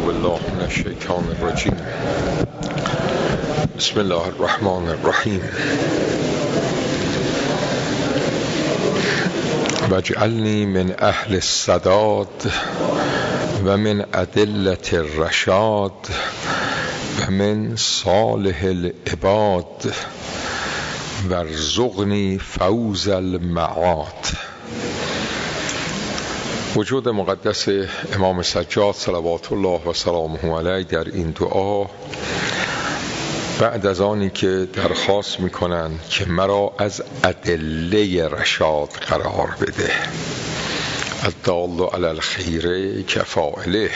بالله من الشیطان الرجیم. بسم الله الرحمن الرحیم. واجعلنی من اهل السداد و من ادلة الرشاد و من صالح العباد وارزقنی فوز المعاد. وجود مقدس امام سجاد صلوات الله و سلامه علیه در این دعا بعد از آنی که درخواست میکنند که مرا از ادله رشاد قرار بده، الدال علی الخیر کفاعله.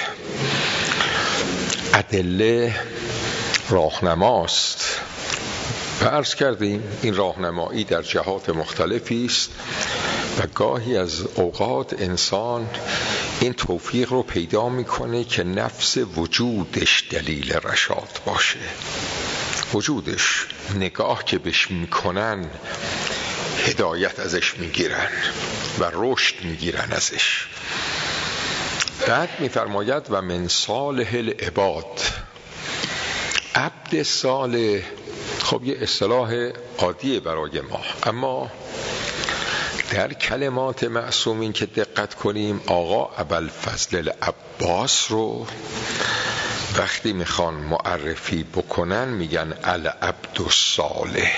ادله راهنماست و عرض کردیم این راهنمایی در جهات مختلفی است و گاهی از اوقات انسان این توفیق رو پیدا میکنه که نفس وجودش دلیل رشاد باشه. وجودش نگاه که بهش میکنن هدایت ازش میگیرن و رشد میگیرن ازش. بعد میفرماید و من صالح العباد. عبد صالح خب یه اصطلاح عادیه برای ما، اما در کلمات معصومین که دقت کنیم آقا ابوالفضل العباس رو وقتی میخوان معرفی بکنن میگن العبد الصالح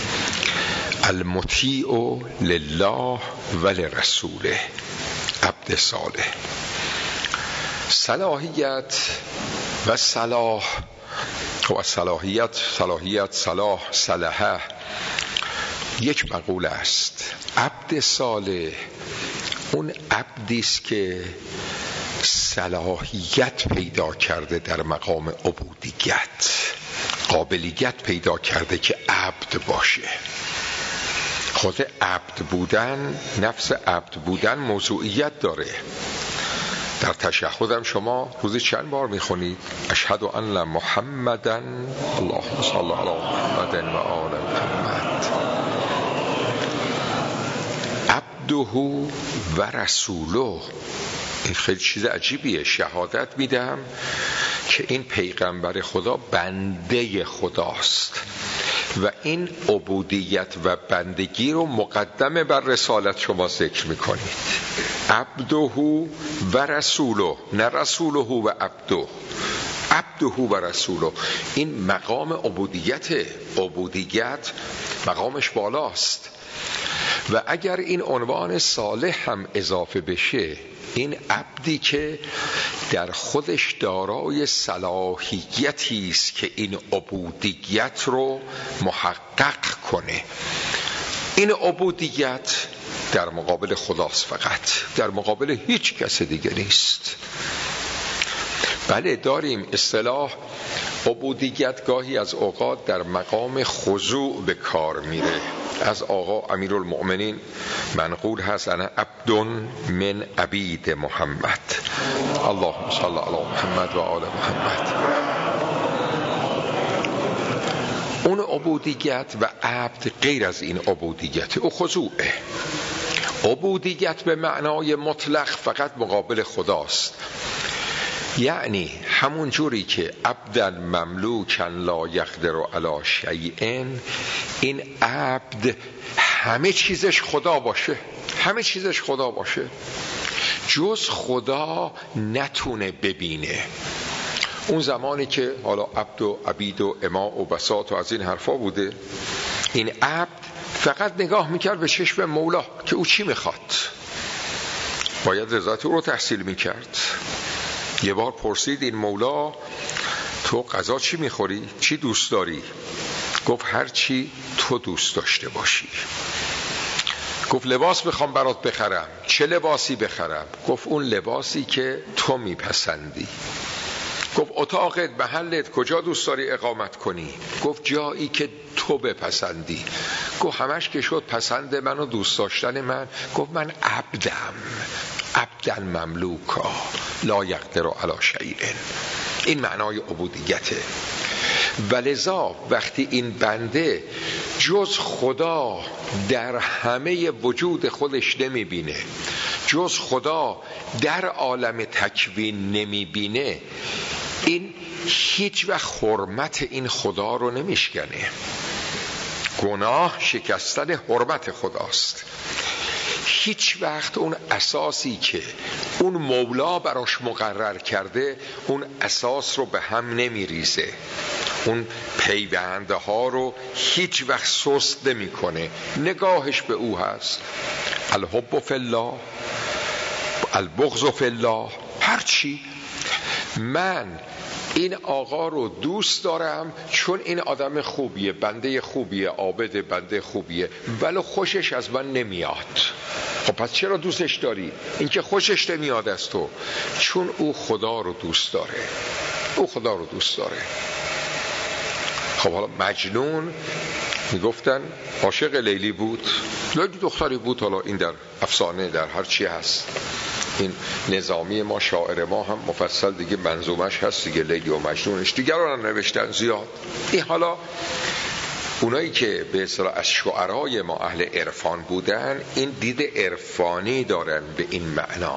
المطیع لله و لرسوله. عبد صالح. صلاحیت و صلاح و صلاحیت صلاح صلحه یک مقوله است. عبد صالح اون عبدی است که صلاحیت پیدا کرده در مقام عبودیت، قابلیت پیدا کرده که عبد باشه. خود عبد بودن، نفس عبد بودن موضوعیت داره. در تشهدم شما روزی چند بار میخونید اشهد ان محمدًا اللهم صل علی محمد و آل محمد عبده و رسوله. این خیلی چیز عجیبیه. شهادت میدم که این پیغمبر خدا بنده خداست و این عبودیت و بندگی رو مقدمه بر رسالت شما ذکر میکنید. عبده و رسوله، نه رسوله و عبده. عبده و رسوله. این مقام عبودیت مقامش بالاست و اگر این عنوان صالح هم اضافه بشه، این عبدی که در خودش دارای صلاحیتی است که این عبودیت رو محقق کنه. این عبودیت در مقابل خداست، فقط در مقابل هیچ کس دیگه نیست. بله داریم اصطلاح عبودیت گاهی از اوقات در مقام خضوع به کار میره. از آقا امیرالمؤمنین منقول هست انا عبد من عبید محمد اللهم صل علی محمد و آل محمد. اون عبودیت و عبد غیر از این عبودیت، او خضوعه. عبودیت به معنای مطلق فقط مقابل خداست، یعنی همون جوری که عبداً مملوکاً لا یقدر علی شیء، این عبد همه چیزش خدا باشه، همه چیزش خدا باشه، جز خدا نتونه ببینه. اون زمانی که حالا عبد و عبید و اماء و بساط و از این حرفا بوده، این عبد فقط نگاه میکرد به چشم مولا که او چی میخواد، باید رضایت او رو تحصیل میکرد. یه بار پرسید این مولا تو غذا چی میخوری؟ چی دوست داری؟ گفت هر چی تو دوست داشته باشی. گفت لباس میخوام برات بخرم، چه لباسی بخرم؟ گفت اون لباسی که تو میپسندی. گفت اتاقت محلت کجا دوست داری اقامت کنی؟ گفت جایی که تو بپسندی. گفت همش که شد پسند من و دوست داشتن من. گفت من عبدم، عبداً مملوکا لا یقدر علی شیء. این معنای عبودیته. ولذا وقتی این بنده جز خدا در همه وجود خودش نمیبینه، جز خدا در عالم تکوین نمیبینه، این هیچ وقت حرمت این خدا رو نمیشکنه. گناه شکستن حرمت خداست. هیچ وقت اون اساسی که اون مولا براش مقرر کرده، اون اساس رو به هم نمیریزه، اون پیونده ها رو هیچ وقت سست نمی کنه. نگاهش به او هست، الحب فی الله، البغض فی الله، هرچی. من این آقا رو دوست دارم چون این آدم خوبیه، بنده خوبیه، عابد بنده خوبیه، ولی خوشش از من نمیاد. خب پس چرا دوستش داری؟ این که خوشش نمیاد از تو، چون او خدا رو دوست داره. او خدا رو دوست داره. خب حالا مجنون میگفتن عاشق لیلی بود، لیلی دختری بود. حالا این در افسانه، در هر چی هست. این نظامی ما، شاعر ما هم مفصل دیگه منظومش هست دیگه، لیلی و مجنونش. دیگران هم نوشتن زیاد. این حالا اونایی که به اصطلاح از شعرای ما اهل عرفان بودن، این دید عرفانی دارن به این معنا.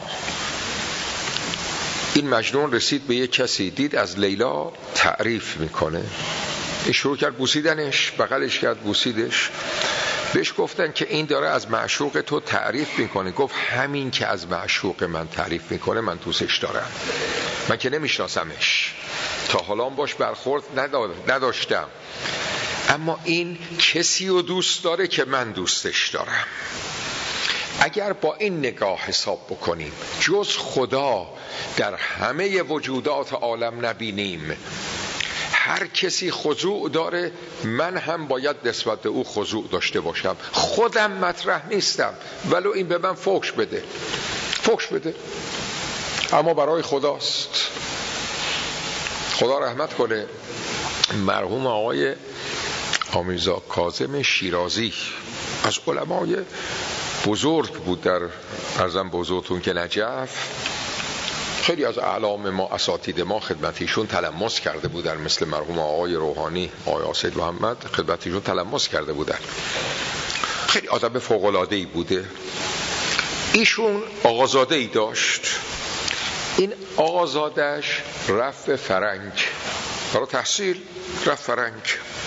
این مجنون رسید به یک کسی، دید از لیلا تعریف میکنه، شروع کرد بوسیدنش، بغلش کرد بوسیدش. بهش گفتن که این داره از معشوق تو تعریف میکنه. گفت همین که از معشوق من تعریف میکنه من دوستش دارم. من که نمیشناسمش، تا حالا باش برخورد نداشتم، اما این کسی رو دوست داره که من دوستش دارم. اگر با این نگاه حساب بکنیم، جز خدا در همه وجودات عالم نبینیم، هر کسی خضوع داره، من هم باید نسبت به او خضوع داشته باشم. خودم مطرح نیستم، ولو این به من فحش بده، فحش بده، اما برای خداست. خدا رحمت کنه مرحوم آقای آمیرزا کاظم شیرازی، از علمای بزرگ بود در ارزم بزرگتون که نجف. خیلی از اعلام ما، اساتید ما خدمتیشون تلمس کرده بودن، مثل مرحوم آقای روحانی، آقای سید محمد، خدمتیشون تلمس کرده بودن. خیلی آدم فوق‌العاده‌ای بوده. ایشون آقازاده‌ای داشت. این آقازاده‌اش رفت فرنگ برای تحصیل، رفت فرنگ.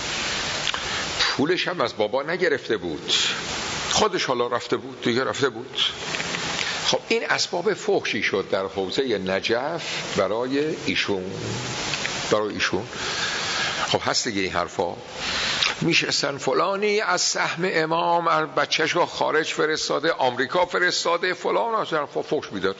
پولش هم از بابا نگرفته بود، خودش حالا رفته بود دیگه، رفته بود. خب این اسباب فحشی شد در حوزه نجف برای ایشون. خب هست دیگه این حرفا. میشستن فلانی از سهم امام بچه‌ش رو خارج فرستاده، آمریکا فرستاده، فلان، از حرفا فحش میداد.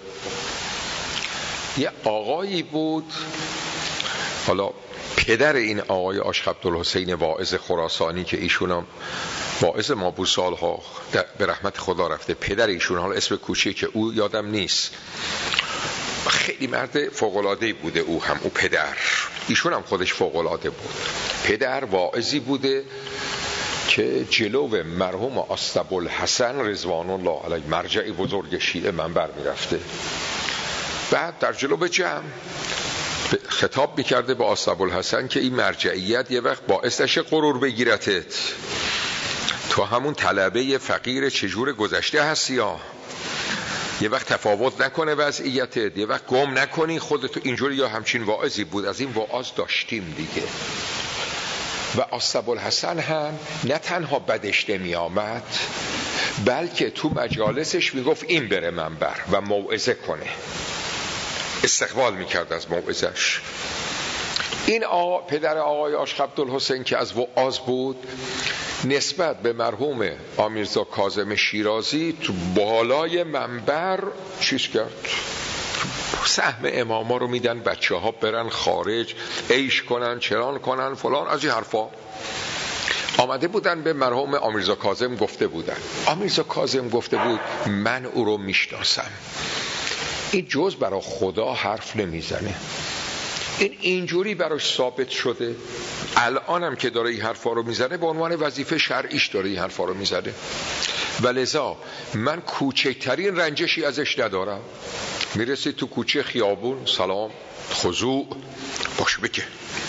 یه آقایی بود، حالا پدر این آقای عاشق عبدالحسین واعظ خراسانی که ایشون هم واعظ ما بود سالها، به رحمت خدا رفته، پدر ایشون، حالا اسم کوچیک که او یادم نیست، خیلی مرد فوق‌العاده‌ای بوده. او هم، او پدر، ایشون هم خودش فوق‌العاده بود. پدر واعظی بوده که جلو مرحوم اسطبوالحسن رضوان الله علیه، مرجع بزرگ شیعه، منبر میرفته. بعد در جلو جمع خطاب میکرده به اسطبوالحسن که این مرجعیت یه وقت باعث نشه غرور بگیرتت، تو همون طلبه فقیر چجور گذشته هستی، یا یه وقت تفاوت نکنه وضعیتت، یه وقت گم نکنی خودتو اینجوری. یا همچین واعظی بود. از این واعظ داشتیم دیگه. و اسطبوالحسن هم نه تنها بدش نمی آمد، بلکه تو مجالسش میگفت این بره منبر و موعظه کنه، استقبال میکرد از موعظش. این پدر آقای عاشق عبدالحسین که از وعاظ بود، نسبت به مرحوم آمیرزا کاظم شیرازی تو بالای منبر چیز کرد، سهم اماما رو میدن بچه ها برن خارج عیش کنن، چران کنن، فلان، از این حرفا. آمده بودن به مرحوم آمیرزا کاظم گفته بودن. آمیرزا کاظم گفته بود من او رو میشناسم، این جز برای خدا حرف نمیزنه، این اینجوری براش ثابت شده. الان هم که داره این حرفا رو میزنه به عنوان وظیفه شرعیش داره این حرفا رو میزنه، ولذا من کوچکترین رنجشی ازش ندارم. میرسید تو کوچه خیابون، سلام، خضوع باش بگه.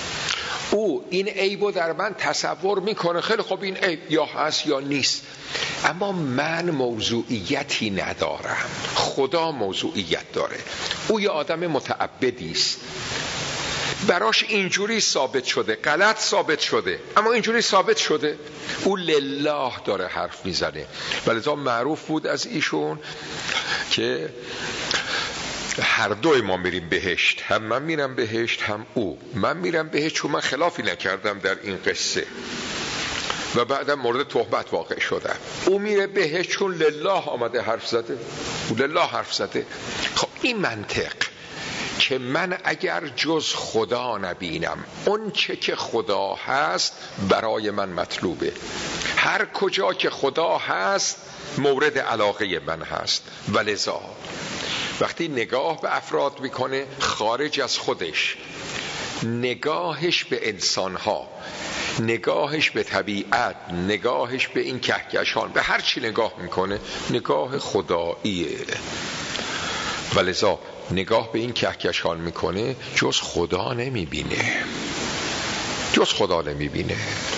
او این عیبو در من تصور میکنه، خیلی خوب این عیب یا هست یا نیست، اما من موضوعیتی ندارم، خدا موضوعیت داره. او یه آدم متعبدی است، براش اینجوری ثابت شده، غلط ثابت شده اما اینجوری ثابت شده. او لله داره حرف میزنه. ولذا معروف بود از ایشون که هر دوی ما میریم بهشت، هم من میرم بهشت هم او. من میرم بهشت چون من خلافی نکردم در این قصه و بعدم مورد تهمت واقع شدم. او میره بهشت چون لله آمده حرف زده، او لله حرف زده. خب این منطق که من اگر جز خدا نبینم، اون چه که خدا هست برای من مطلوبه، هر کجا که خدا هست مورد علاقه من هست. ولذا وقتی نگاه به افراد میکنه خارج از خودش، نگاهش به انسانها، نگاهش به طبیعت، نگاهش به این کهکشان، به هر چی نگاه میکنه نگاه خداییه. ولذا نگاه به این کهکشان میکنه جز خدا نمیبینه، جز خدا نمیبینه.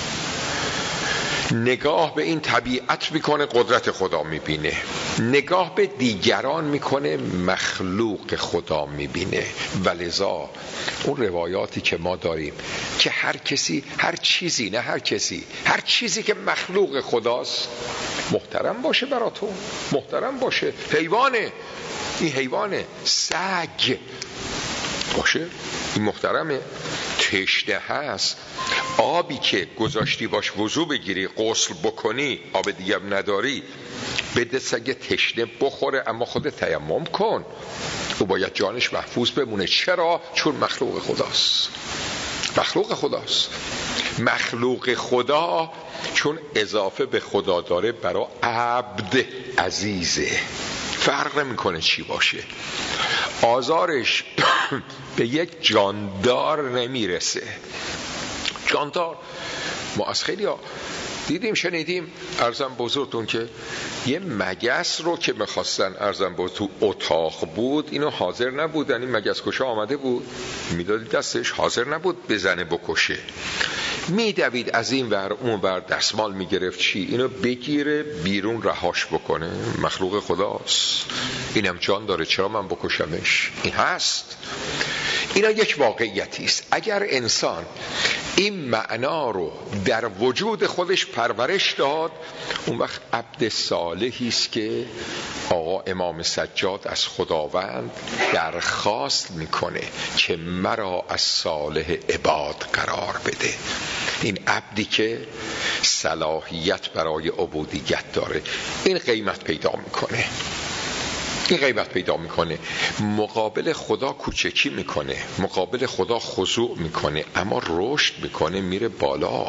نگاه به این طبیعت میکنه قدرت خدا میبینه، نگاه به دیگران میکنه مخلوق خدا میبینه. ولذا اون روایاتی که ما داریم که هر کسی، هر چیزی، نه هر کسی، هر چیزی که مخلوق خداست محترم باشه، برا تو محترم باشه. حیوانه، این حیوانه، سگ باشه این محترمه. تشنه هست، آبی که گذاشتی باش وضو بگیری، غسل بکنی، آب دیگه نداری، بده سگ تشنه بخوره، اما خودت تیمم کن. او باید جانش محفوظ بمونه. چرا؟ چون مخلوق خداست. مخلوق خداست. مخلوق خدا چون اضافه به خدا داره برای عبد عزیزه، فرق نمیکنه چی باشه. آزارش به یک جاندار نمیرسه. جاندار ما از خیلی ها دیدیم شنیدیم، عرضم بزرگتون که یه مگس رو که میخواستن، عرضم بزرگ تو اتاق بود، اینو حاضر نبودن، این مگس کشا آمده بود میدادی دستش، حاضر نبود بزنه بکشه، میدوید از این ور اون ور، دستمال میگرفت چی اینو بگیره بیرون رهاش بکنه. مخلوق خداست، اینم جان داره، چرا من بکشمش؟ این هست. اینا یک واقعیتی است. اگر انسان این معنا رو در وجود خودش پرورش داد، اون وقت عبد صالحی است که آقا امام سجاد از خداوند درخواست میکنه که مرا از صالح عباد قرار بده. این عبدی که صلاحیت برای عبودیت داره، این قیمت پیدا میکنه، این قیمت پیدا میکنه. مقابل خدا کوچکی میکنه، مقابل خدا خضوع میکنه، اما رشد میکنه، میره بالا.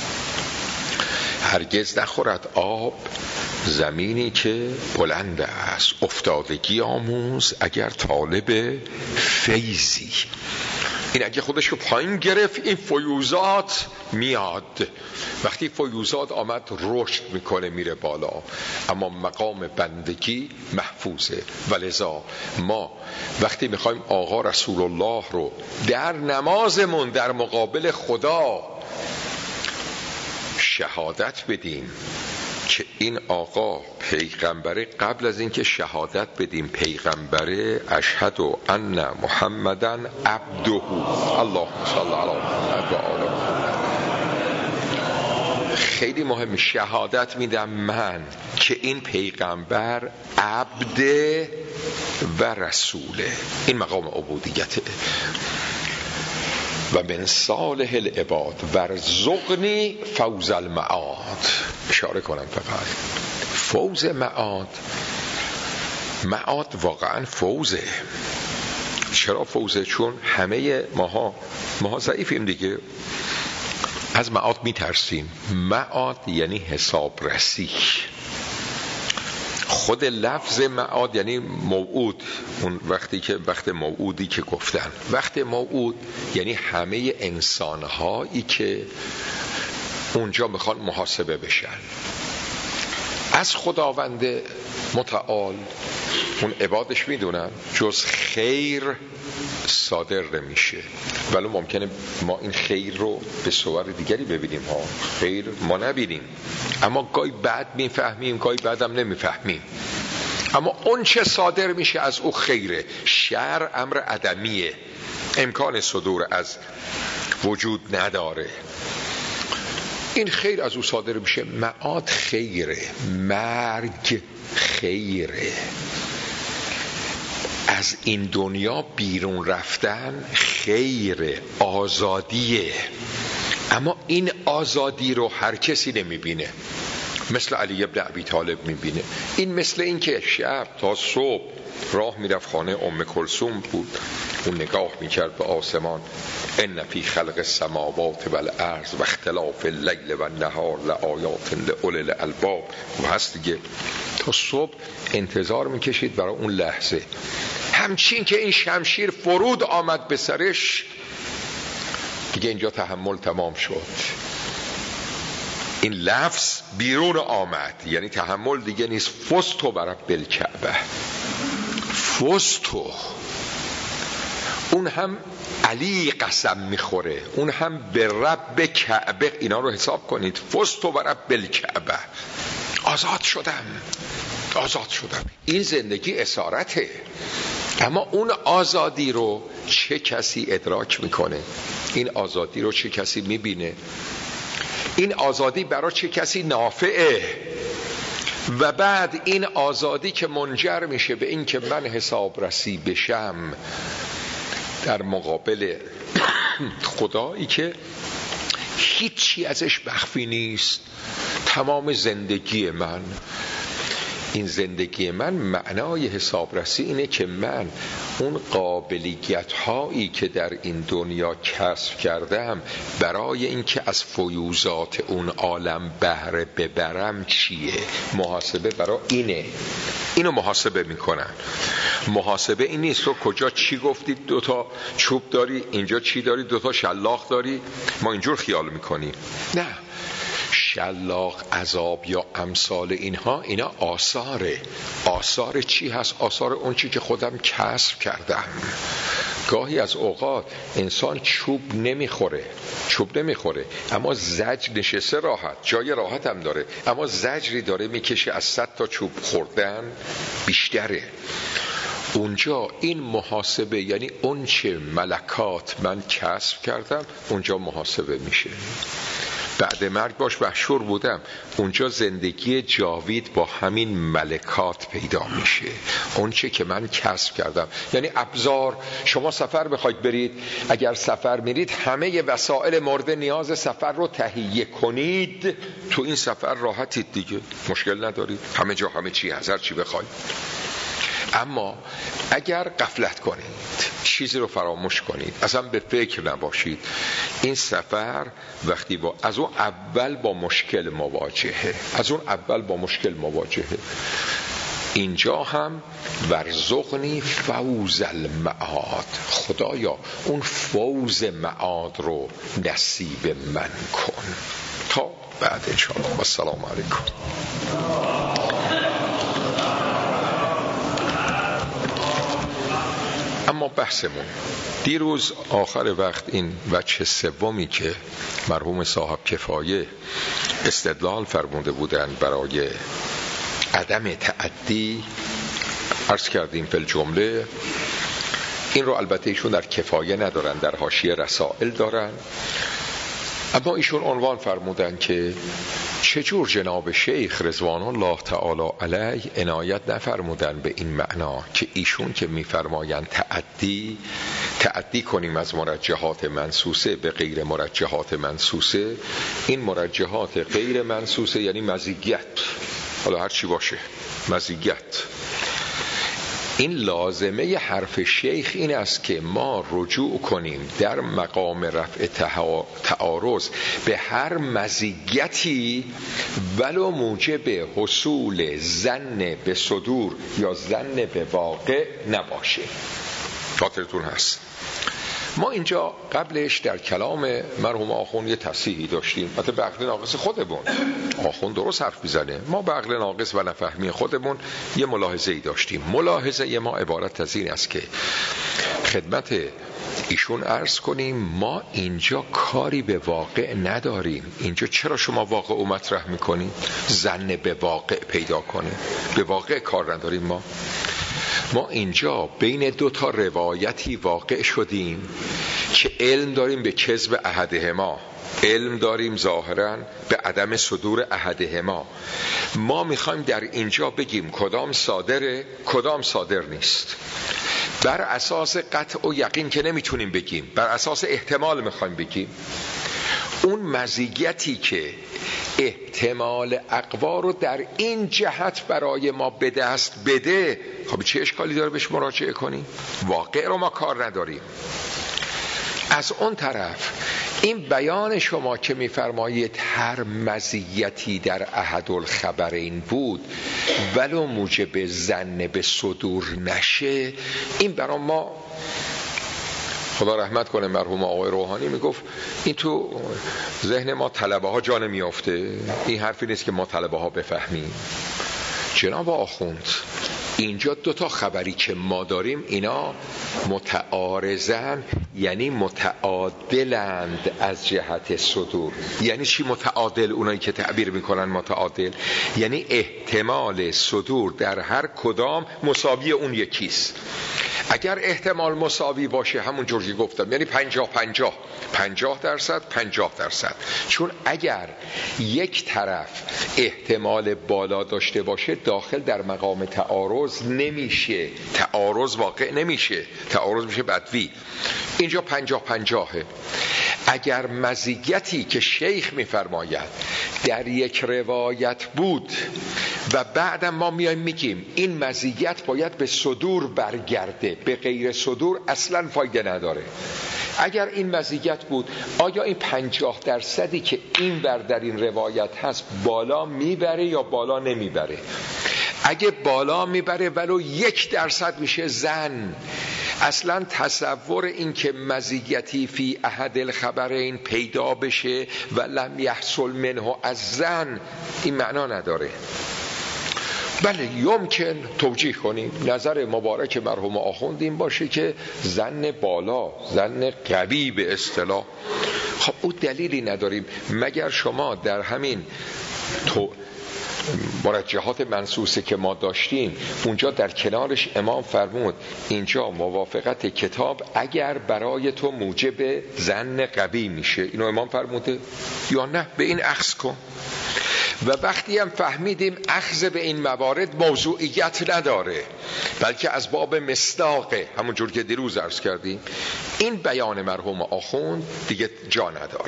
هرگز نخورد آب زمینی که بلند است، افتادگی آموز اگر طالب فیضی. این اگه خودش رو پایین گرفت، این فیوزات میاد. وقتی فیوزات آمد رشد میکنه، میره بالا، اما مقام بندگی محفوظه. ولذا ما وقتی میخوایم آقا رسول الله رو در نمازمون در مقابل خدا شهادت بدیم که این آقا پیغمبره، قبل از اینکه شهادت بدیم پیغمبره، اشهد ان محمدن عبده، اللهم صل علی محمد و آل محمد. خیلی مهم، شهادت میدم من که این پیغمبر عبد و رسوله. این مقام عبودیته. و من صالح العباد ورزقنی فوز المعاد. اشاره کنم فقط فوز معاد، معاد واقعا فوزه. چرا فوزه؟ چون همه ماها ضعیفیم دیگه، از معاد میترسیم. معاد یعنی حسابرسی. خود لفظ معاد یعنی موعود، اون وقت موعودی که گفتن، وقت موعود یعنی همه انسانهایی که اونجا میخوان محاسبه بشن. از خداوند متعال اون عبادش میدونن جز خیر صادر نمیشه. ولی ممکنه ما این خیر رو به صور دیگری ببینیم ها، خیر ما نبینیم، اما گاهی بعد میفهمیم، گاهی بعدم نمیفهمیم. اما اون چه صادر میشه از او خیره. شر امر عدمیه، امکان صدور از وجود نداره. این خیر از او صادر میشه. معاد خیره، مرگ خیره، از این دنیا بیرون رفتن خیره، آزادیه. اما این آزادی رو هر کسی نمیبینه. مثل علی ابن ابی طالب میبینه. این مثل این که شب تا صبح راه میرفت خانه ام کلثوم بود، اون نگاه میکرد به آسمان، ان فی خلق السماوات والارض و اختلاف اللیل و النهار لآیات لأولی الالباب. و هست دیگه، تا صبح انتظار میکشید برای اون لحظه. همچین که این شمشیر فرود آمد به سرش، دیگه اینجا تحمل تمام شد. این لفظ بیرون آمد، یعنی تحمل دیگه نیست. فستو برب بالکعبه، فستو. اون هم علی قسم میخوره، اون هم به رب کعبه. اینا رو حساب کنید. فستو برب بالکعبه، آزاد شدم، آزاد شدم. این زندگی اسارته. اما اون آزادی رو چه کسی ادراک میکنه؟ این آزادی رو چه کسی میبینه؟ این آزادی برای چه کسی نافعه؟ و بعد این آزادی که منجر میشه به این که من حسابرسی بشم در مقابل خدایی که هیچی ازش مخفی نیست. تمام زندگی من، این زندگی من، معنای حسابرسی اینه که من اون قابلیت هایی که در این دنیا کسب کردم برای اینکه از فیوزات اون عالم بهره ببرم چیه. محاسبه برای اینه. اینو محاسبه میکنن. محاسبه این نیست تو کجا چی گفتید، 2 چوب داری، اینجا چی داری، 2 شلاق داری. ما اینجور خیال میکنیم. نه، شلاق، عذاب یا امثال اینها، اینا آثاره. آثار چی هست؟ آثار اون چی که خودم کسب کردم. گاهی از اوقات انسان چوب نمیخوره، اما زجر نشسته راحت، جای راحت هم داره، اما زجری داره میکشه از 100 تا چوب خوردن بیشتره. اونجا این محاسبه، یعنی اون چه ملکات من کسب کردم، اونجا محاسبه میشه. بعد مرگ باش محشور بودم، اونجا زندگی جاوید با همین ملکات پیدا میشه. اون چه که من کسب کردم، یعنی ابزار. شما سفر بخواید برید، اگر سفر میرید همه وسایل مورد نیاز سفر رو تهیه کنید، تو این سفر راحتید دیگه، مشکل ندارید، همه جا همه چی، هزار چی بخواید. اما اگر غفلت کنید، چیزی رو فراموش کنید، اصلا به فکر نباشید، این سفر وقتی از اون اول با مشکل مواجهه، اینجا هم ورزقنی فوز المعاد، خدایا اون فوز معاد رو نصیب من کن. تا بعد انشاءالله. السلام علیکم. اما بحثمون دیروز آخر وقت این وجه سومی که مرحوم صاحب کفایه استدلال فرموده بودن برای عدم تعدی، عرض کردیم فی الجمله. این رو البته ایشون در کفایه ندارن، در حاشیه رسائل دارن. اما ایشون عنوان فرمودن که چجور جناب شیخ رضوان الله تعالی علیه عنایت نفرمودن به این معنا که ایشون که میفرمایند تعدی کنیم از مرجحات منسوسه به غیر مرجحات منسوسه. این مرجحات غیر منسوسه یعنی مزیت، حالا هر چی باشه مزیت. این لازمه حرف شیخ این است که ما رجوع کنیم در مقام رفع تعارض به هر مزیتی ولو موجب حصول ظن به صدور یا ظن به واقع نباشه. خاطرتون هست ما اینجا قبلش در کلام مرحوم آخوند یه تصحیحی داشتیم. البته به عقل ناقص خودمون، آخوند درست حرف میزنه، ما به عقل ناقص و نفهمی خودمون یه ملاحظه‌ای داشتیم. ملاحظه ما عبارت از این است که خدمت ایشون عرض کنیم ما اینجا کاری به واقع نداریم. اینجا چرا شما واقع او مطرح میکنید؟ ظن به واقع پیدا کنیم. به واقع کار نداریم. ما اینجا بین دو تا روایتی واقع شدیم که علم داریم به کذب احدهما، علم داریم ظاهرا به عدم صدور احدهما. ما میخوایم در اینجا بگیم کدام صادره کدام صادر نیست. بر اساس قطع و یقین که نمیتونیم بگیم، بر اساس احتمال میخوایم بگیم. اون مزیتی که احتمال اقوا رو در این جهت برای ما به دست بده، خب چه اشکالی داره بهش مراجعه کنیم؟ واقع رو ما کار نداریم. از اون طرف این بیان شما که میفرمایید هر مزیتی در احدالخبرین بود ولو موجب ظن به صدور نشه، این برای ما، خدا رحمت کنه مرحوم آقای روحانی میگفت این تو ذهن ما طلبه ها جا نمیافته، این حرفی نیست که ما طلبه ها بفهمیم. جناب آخوند اینجا دو تا خبری که ما داریم اینا متعارضن، یعنی متعادلند از جهت صدور. یعنی چی متعادل؟ اونایی که تعبیر میکنن متعادل یعنی احتمال صدور در هر کدام مساوی اون یکیست. اگر احتمال مساوی باشه همون جوری گفتم، یعنی 50-50، 50%. چون اگر یک طرف احتمال بالا داشته باشه داخل در مقام تعارض نمیشه، تعارض واقع نمیشه، تعارض میشه بدوی. اینجا 50-50. اگر مزیتی که شیخ میفرماید در یک روایت بود و بعدم ما میایم میگیم این مزیت باید به صدور برگرده، به غیر صدور اصلا فایده نداره. اگر این مزیت بود آیا این 50% که این بر در این روایت هست بالا میبره یا بالا نمیبره؟ اگه بالا میبره ولو 1% میشه ظن. اصلا تصور این که مزیتی فی احد الخبرین پیدا بشه و لم یحصل منه از ظن این معنا نداره. بله یمکن توجیه کنیم نظر مبارک مرحوم آخوند این باشه که ظن بالا، ظن قوی به اصطلاح. خب او دلیلی نداریم مگر شما در همین مرجحات منصوصه که ما داشتیم اونجا در کنارش امام فرمود اینجا موافقت کتاب اگر برای تو موجب ظن قوی میشه، اینو امام فرموده یا نه؟ به این اخذ کن. و وقتی هم فهمیدیم اخذ به این موارد موضوعیت نداره بلکه از باب مصداقه، همونجور که دیروز عرض کردیم، این بیان مرحوم آخوند دیگه جا نداره.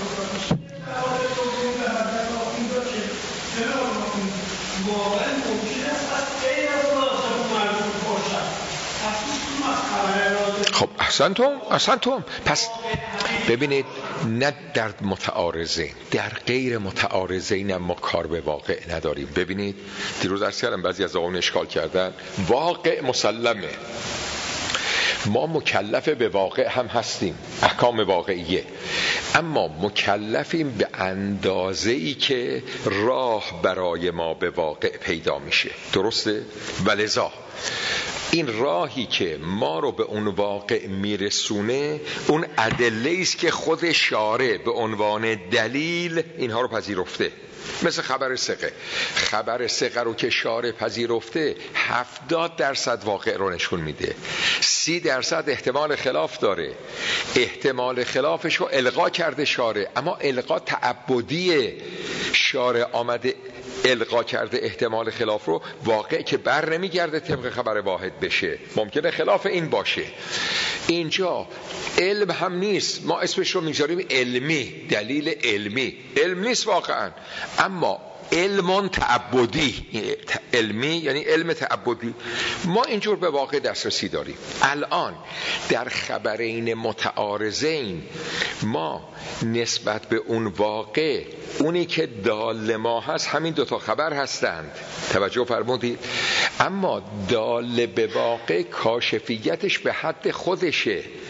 خب احسنتم. پس ببینید نه در متعارضین، در غیر متعارضین ما کار به واقع نداریم. ببینید دیروز عرض کردم بعضی از آقایون اشکال کردن، واقع مسلمه، ما مکلف به واقع هم هستیم، احکام واقعیه، اما مکلفیم به اندازه‌ای که راه برای ما به واقع پیدا میشه. درسته؟ ولذا این راهی که ما رو به اون واقع میرسونه اون ادله است که خود شارع به عنوان دلیل اینها رو پذیرفته. مثل خبر ثقه رو که شارع پذیرفته 70% واقع رو نشون میده، 30% احتمال خلاف داره، احتمال خلافش رو الغا کرده شارع، اما الغا تعبدیه، شارع آمده الغا کرده احتمال خلاف رو، واقع که بر نمیگرده طبق خبر واحد بشه، ممکنه خلاف این باشه. اینجا علم هم نیست، ما اسمش رو میذاریم علمی، دلیل علمی، علم نیست واقعا، اما علم تعبدی، علمی یعنی علم تعبدی. ما اینجور به واقع دسترسی داریم. الان در خبرین متعارضین ما نسبت به اون واقع، اونی که دال ما هست همین دوتا خبر هستند، توجه فرمودید، اما دال به واقع کاشفیتش به حد خودشه.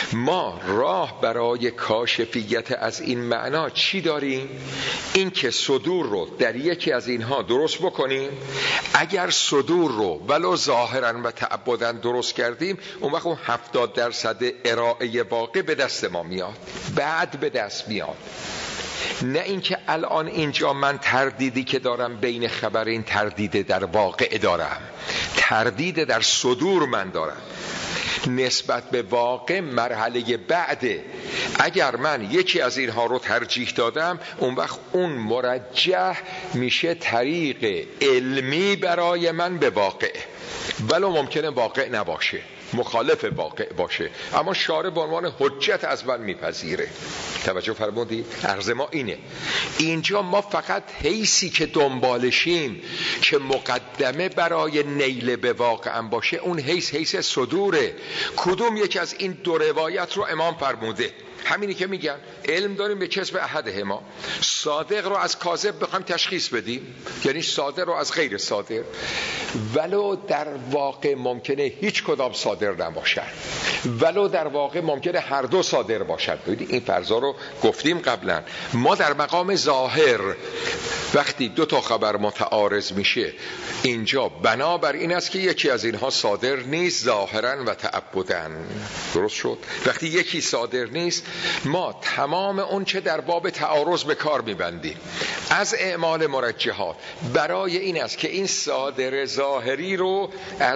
ما راه برای کاشفیت از این معنا چی داریم؟ این که صدور رو در یکی از اینها درست بکنیم. اگر صدور رو ولو ظاهرا و تعبداً درست کردیم، اون وقت اون 70% ارائه واقع به دست ما میاد، بعد به دست میاد. نه اینکه الان اینجا من تردیدی که دارم بین خبرین، تردید در واقع دارم، تردید در صدور من دارم نسبت به واقع. مرحله بعده. اگر من یکی از اینها رو ترجیح دادم، اون وقت اون مرجح میشه طریق علمی برای من به واقع، ولو ممکنه واقع نباشه، مخالف واقع باشه، اما شارع به عنوان حجت از من میپذیره. توجه فرمودید؟ عرض ما اینه. اینجا ما فقط حیثی که دنبالشیم که مقدمه برای نیل به واقع باشه، اون حیث صدوره. کدوم یک از این دو روایت رو امام فرموده؟ همینی که میگن علم داریم به کسب احده ما، صادق رو از کاذب بخوایم تشخیص بدیم، یعنی صادق رو از غیر صادق، ولو در واقع ممکنه هیچ کدام صادر نباشن، ولو در واقع ممکنه هر دو صادر باشن. ببینید این فرضا رو گفتیم قبلا. ما در مقام ظاهر وقتی دو تا خبر متعارض میشه، اینجا بنابر این است که یکی از اینها صادر نیست ظاهرا و تعبداً. درست شد؟ وقتی یکی صادر نیست، ما تمام اون چه در باب تعارض به کار میبندیم از اعمال مرجحات برای این است که این صادر ظاهری رو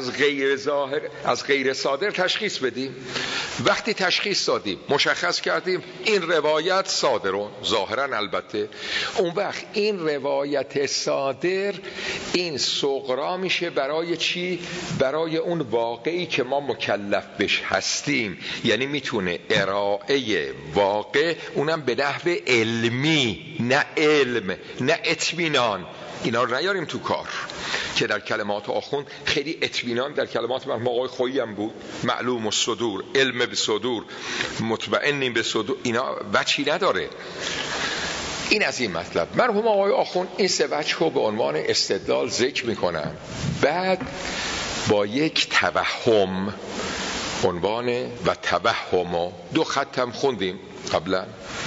از غیر صادر تشخیص بدیم. وقتی تشخیص دادیم، مشخص کردیم این روایت صادرون ظاهرا البته، اون وقت این روایت صادر این صغرا میشه برای چی؟ برای اون واقعی که ما مکلف بش هستیم. یعنی میتونه ارائه واقع، اونم به نحو علمی، نه علم، نه اطمینان. اینا رو نیاریم تو کار که در کلمات آخوند خیلی اطمینان در کلمات مرحوم آقای خویی هم بود، معلوم الصدور، علم به صدور، مطمئنیم به صدور، اینا وجهی نداره. این از این مطلب. مرحوم آقای آخوند این سه وجه رو به عنوان استدلال ذکر میکنن، بعد با یک توهم عنوان و توهم و دو خطم خوندیم قبلا،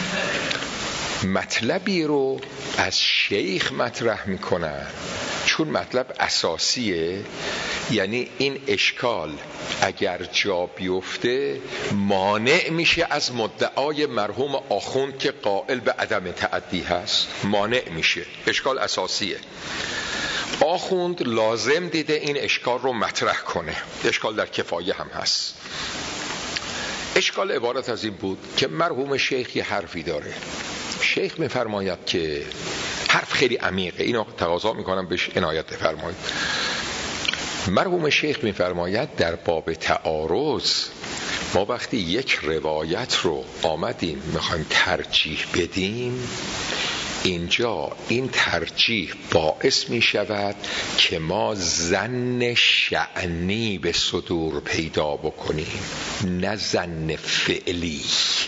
مطلبی رو از شیخ مطرح میکنن چون مطلب اساسیه. یعنی این اشکال اگر جا بیفته مانع میشه از مدعای مرحوم آخوند که قائل به عدم تعدی هست، مانع میشه. اشکال اساسیه. آخوند لازم دیده این اشکال رو مطرح کنه. اشکال در کفایه هم هست. اشکال عبارت از این بود که مرحوم شیخ یه حرفی داره. شیخ میفرماید که حرف خیلی عمیقه، اینو تقاضا میکنم بهش عنایت بفرمایید. مرحوم شیخ میفرماید در باب تعارض ما وقتی یک روایت رو آمدیم میخوایم ترجیح بدیم، اینجا این ترجیح باعث می شود که ما ظن شأنی به صدور پیدا بکنیم، نه ظن فعلی.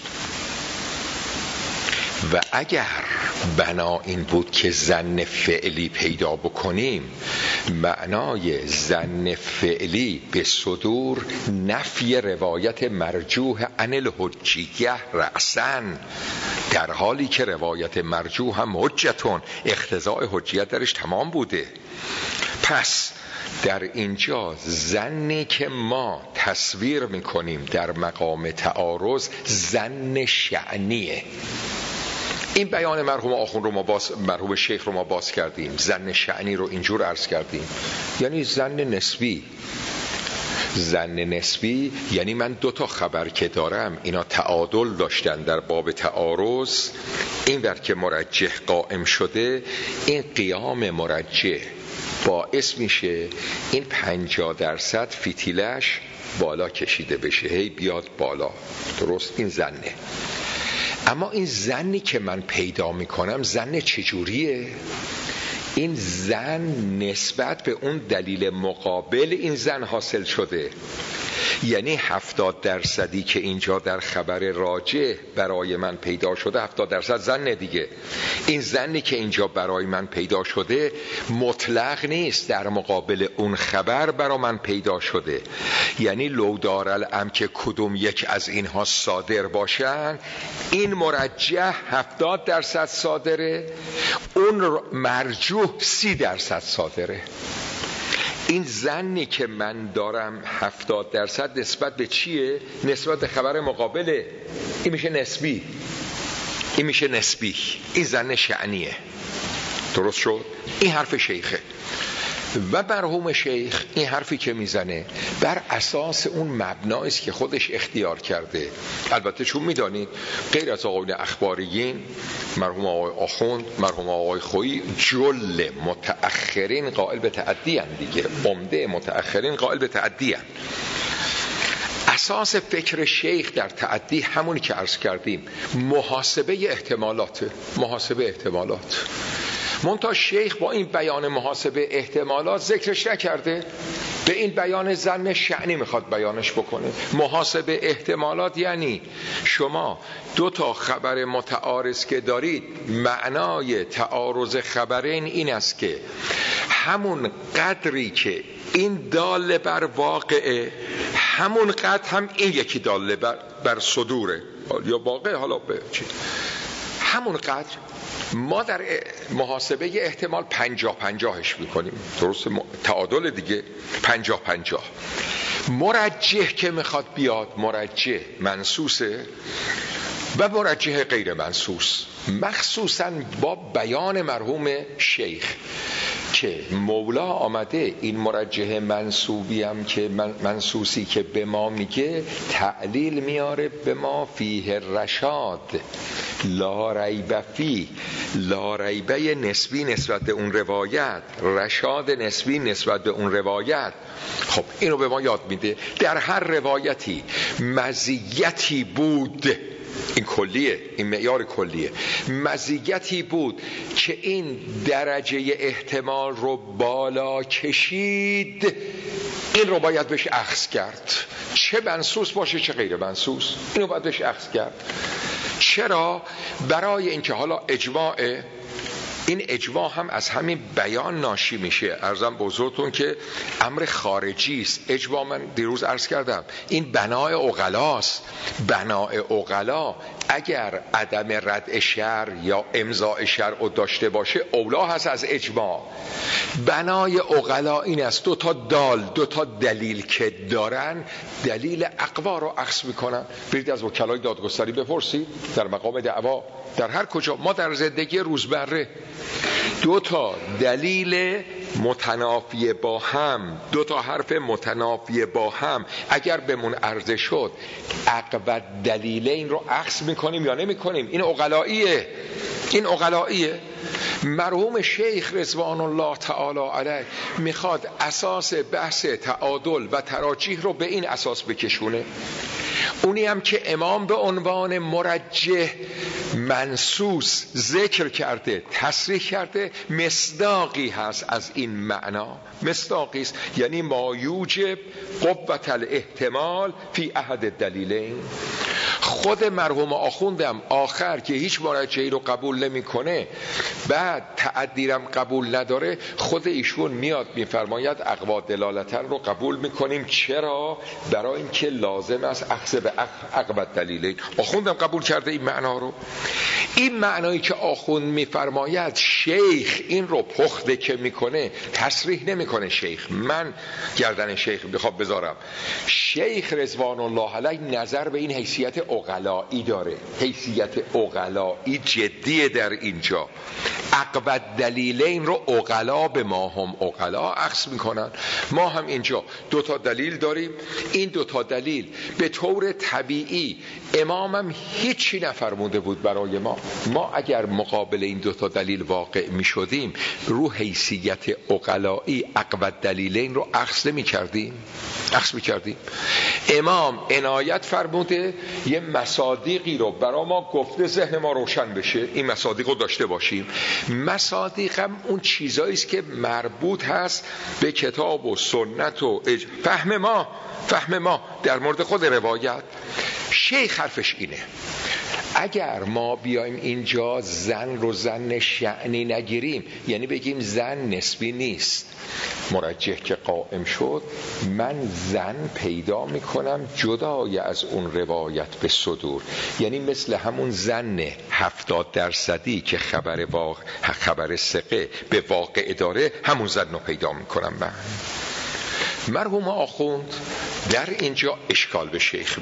و اگر بنا این بود که ظن فعلی پیدا بکنیم، معنای ظن فعلی به صدور نفی روایت مرجوح عن الحجیه رأساً، در حالی که روایت مرجوح هم حجتون، اقتضاء حجیت درش تمام بوده. پس در اینجا ظنی که ما تصویر میکنیم در مقام تعارض ظن شأنیه. این بیان مرحوم آخوند رو مرحوم شیخ رو ما باز کردیم. ظن شأنی رو اینجور عرض کردیم، یعنی ظن نسبی. ظن نسبی یعنی من دو تا خبر که دارم اینا تعادل داشتن در باب تعارض، این ور که مرجح قائم شده، این قیام مرجح باعث میشه این 50% فتیلش بالا کشیده بشه، هی بیاد بالا. درست؟ این ظنه. اما این ظنی که من پیدا میکنم ظن چجوریه؟ این ظن نسبت به اون دلیل مقابل این ظن حاصل شده یعنی 70% که اینجا در خبر راجع برای من پیدا شده 70% ظن دیگه. این ظنی که اینجا برای من پیدا شده مطلق نیست، در مقابل اون خبر برای من پیدا شده. یعنی لو دارالامر که کدوم یک از اینها صادر باشن، این مرجح 70% صادره، اون مرجوح 30% صادره. این ظنی که من دارم 70% نسبت به چیه؟ نسبت به خبر مقابله. این میشه نسبی، این میشه نسبی، این ظن شأنیه. درست شد؟ این حرف شیخه. و مرحوم شیخ این حرفی که میزنه بر اساس اون مبنایی است که خودش اختیار کرده. البته چون میدانید غیر از آقایون اخباریین، مرحوم آقای آخوند، مرحوم آقای خویی، جل متأخرین قائل به تعدی ان دیگه، عمده متأخرین قائل به تعدی ان. اساس فکر شیخ در تعدی همونی که عرض کردیم، محاسبه احتمالات. محاسبه احتمالات. منتها شیخ با این بیان محاسبه احتمالات ذکرش نکرده، به این بیان ظن شأنی میخواد بیانش بکنه. محاسبه احتمالات یعنی شما دو تا خبر متعارض که دارید، معنای تعارض خبرین این است که همون قدری که این دال بر واقعه، همون قدر هم این یکی دال بر صدوره یا واقع، حالا به چی، همون قدر ما در محاسبه احتمال 50-50ش میکنیم. درست؟ تعادل دیگه 50-50. مرجح که میخواد بیاد، مرجح منسوسه و مرجح غیر منسوس، مخصوصا با بیان مرحوم شیخ که مولا آمده این مرجح منسوبی هم که منسوسی که به ما میگه تعلیل میاره به ما فیه رشاد لا ریب فی، لا ریبه نسبی نسبت به اون روایت، رشاد نسبی نسبت به اون روایت. خب اینو به ما یاد میده در هر روایتی مزیتی بود، این کلیه، این معیار کلیه، مزیتی بود که این درجه احتمال رو بالا کشید، این رو باید بهش اخذ کرد، چه منسوس باشه چه غیر منسوس، اینو باید بهش اخذ کرد. چرا؟ برای اینکه حالا اجماعه، این اجماع هم از همین بیان ناشی میشه. عرضم بزرگتون که امر خارجی است. اجماع من دیروز عرض کردم این بنای عقلاست. بنای عقلا اگر عدم رد شرع یا امضاء شرع داشته باشه اولا هست از اجماع. بنای عقلا این است دو تا دو تا دلیل که دارن، دلیل اقوا رو اخذ میکنن. برید از وکلای دادگستری بپرسید در مقام دعوا، در هر کجا، ما در زندگی روزمره دو تا دلیل متنافی با هم، دو تا حرف متنافی با هم اگر بهمون عرضه شد، اقوى دلیلین رو اخذ میکنیم یا نمیکنیم؟ این عقلاییه، این عقلاییه. مرحوم شیخ رضوان الله تعالی علیه میخواد اساس بحث تعادل و تراجیح رو به این اساس بکشونه، اونی هم که امام به عنوان مرجح منسوس ذکر کرده، تصریح کرده، مصداقی هست از این معنا، مصداقی است، یعنی ما یوجب قوت الاحتمال فی احد الدلیلین. خود مرحوم آخوندم آخر که هیچ مرجحی رو قبول نمیکنه، بعد تعدیرم قبول نداره، خود ایشون میاد میفرماید اقوا دلالتن رو قبول میکنیم. چرا؟ برای اینکه لازم است اخذ به اقوا دلیلین. آخوندم قبول کرده این معنا رو. این معنایی که آخوند میفرماید شیخ این رو پخته که میکنه، تصریح نمیکنه شیخ، من گردن شیخ بخوام بذارم. شیخ رضوان الله علیه نظر به این حیثیت عقلایی داره، حیثیت عقلایی جدیه در اینجا. اقوى دلیلین رو عقلا به ما هم عقلا اخذ میکنن. ما هم اینجا دو تا دلیل داریم، این دو تا دلیل به طور طبیعی امامم هیچی نفرموده بود برای ما. ما اگر مقابل این دو تا دلیل واقع میشدیم، رو حیثیت عقلایی اقوى دلیلین رو اخذ نمیکردیم، اخذ میکردیم. امام عنایت فرموده یه مصادیقی رو برای ما گفته ذهن ما روشن بشه، این مصادیق رو داشته باشیم. مصادیق هم اون چیزایی است که مربوط هست به کتاب و سنت و فهم ما در مورد خود روایت. شیخ حرفش اینه اگر ما بیایم اینجا زن رو زن شأنی نگیریم، یعنی بگیم زن نسبی نیست، مرجح که قائم شد، من زن پیدا میکنم جدای از اون روایت به صدور، یعنی مثل همون زن 70% که خبر ثقه به واقع داره، همون زن رو پیدا میکنم من. مرحوم آخوند در اینجا اشکال به شیخ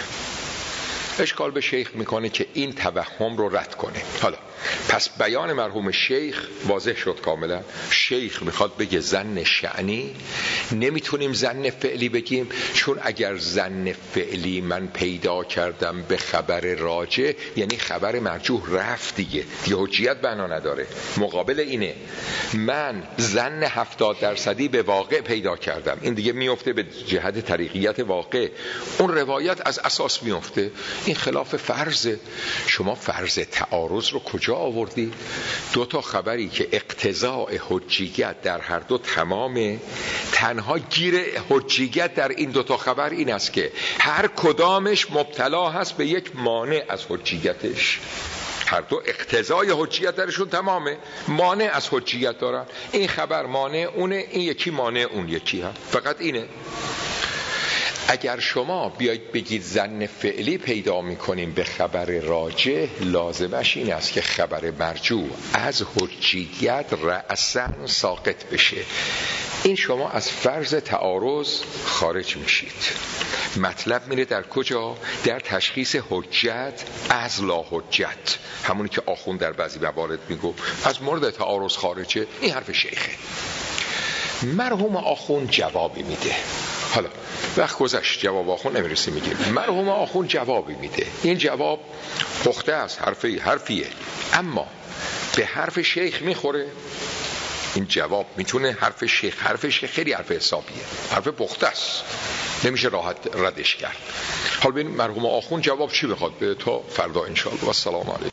میکنه که این توهم رو رد کنه. حالا پس بیان مرحوم شیخ واضح شد کاملا. شیخ میخواد بگه زن شأنی، نمیتونیم زن فعلی بگیم، چون اگر زن فعلی من پیدا کردم به خبر راجع، یعنی خبر مرجوح رفت دیگه حجیت بنا نداره. مقابل اینه من زن 70% به واقع پیدا کردم، این دیگه میفته به جهت طریقیت واقع، اون روایت از اساس میفته. این خلاف فرضه. شما فرض تعارض رو کجا آوردی؟ 2 خبری که اقتضاء حجیت در هر دو تمامه، تنها گیر حجیت در این 2 خبر این است که هر کدامش مبتلا هست به یک مانع از حجیتش. هر دو اقتضای حجیت درشون تمامه، مانع از حجیت دارن. این خبر مانع اونه، این یکی مانع اون یکی هم، فقط اینه. اگر شما بیایید بگید زن فعلی پیدا میکنیم به خبر راجح، لازمش این است که خبر مرجوح از حجیت رأساً ساقط بشه. این شما از فرض تعارض خارج میشید. مطلب میره در کجا؟ در تشخیص حجت از لا حجت، همونی که آخوند در بعضی موارد میگو از مورد تعارض خارجه. این حرف شیخه. مرحوم آخوند جوابی میده. حالا وقت گذشت، جواب آخوند نمیرسی میگیم. مرحوم آخوند جوابی میده. این جواب پخته است، حرفیه، اما به حرف شیخ میخوره. این جواب میتونه حرف شیخ خیلی حرف حسابیه، حرف پخته است، نمیشه راحت ردش کرد. حالا ببین مرحوم آخوند جواب چی بخواد بده تا فردا انشاءالله. و السلام علیکم.